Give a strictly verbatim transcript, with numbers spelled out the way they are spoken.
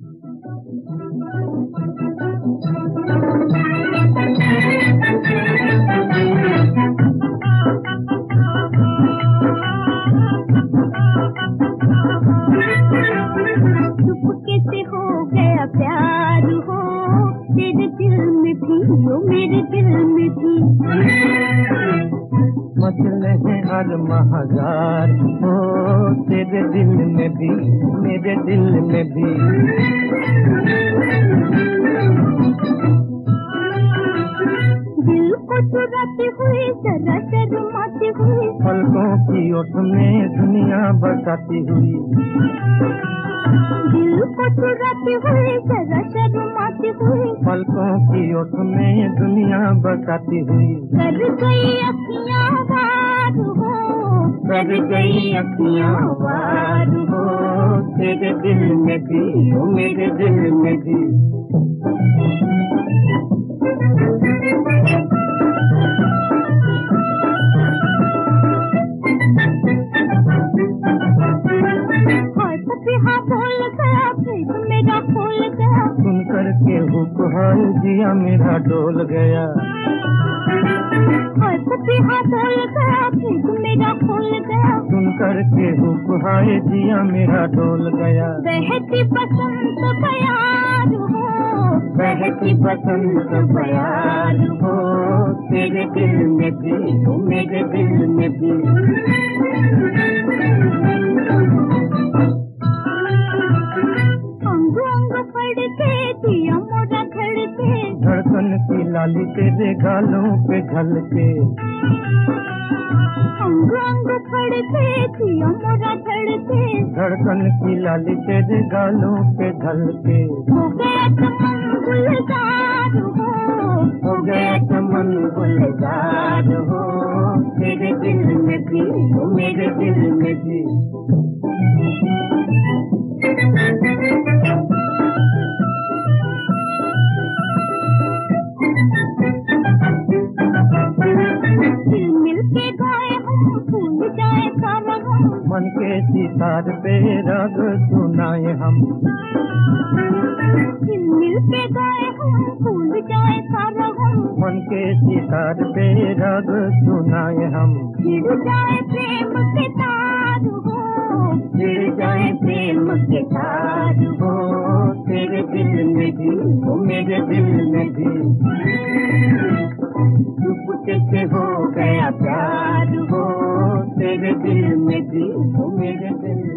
चुपके से हो गया प्यार हो तेरे दिल में भी, ओ मेरे दिल में भी। मसले हैं अरमा हजार हो तेरे दिल में भी, मेरे दिल में भी। दिल को चुराती हुई जरा शर्माती हुई, पलकों की ओट में दुनिया बसाती हुई। दिल को चुराती हुई जरा शर्माती हुई, पलकों की ओट में दुनिया बसाती हुई। कर गई अखियाँ वार हो, कर गई अखियाँ वार हो तेरे दिल में भी, ओ मेरे दिल में भी। हाँ बोल गया फिर मेरा खोल गया, सुन कर के हुक हाल जिया मेरा डोल गया। हाँ बोल गया फिर मेरा खोल गया, सुन कर के हुक हाय जिया मेरा डोल गया। बहती बसंत बयार हो, बहती बसंत बयार हो तेरे दिल में भी, ओ मेरे दिल में भी। धड़कन की लाली तेरे गालों पे झलके, अंग अंग फड़के जिया मोरा धड़के, धड़कन की लाली तेरे गालों पे झलके। हो गया चमन गुलजार हो, हो गया चमन गुलजार हो तेरे दिल में भी, ओ मेरे दिल में भी। मन के सितार पे राग सुनाए हम, मिल के गाए हम भूल जाए सारा हम, मन के सितार पे राग सुनाए हम। छिड़ जाए प्रेम के तार हो, छिड़ जाए प्रेम के तार हो तेरे दिल में भी, ओ मेरे दिल में भी। चुपके से हो गया प्यार हो तेरे दिल में भी, ओ मेरे दिल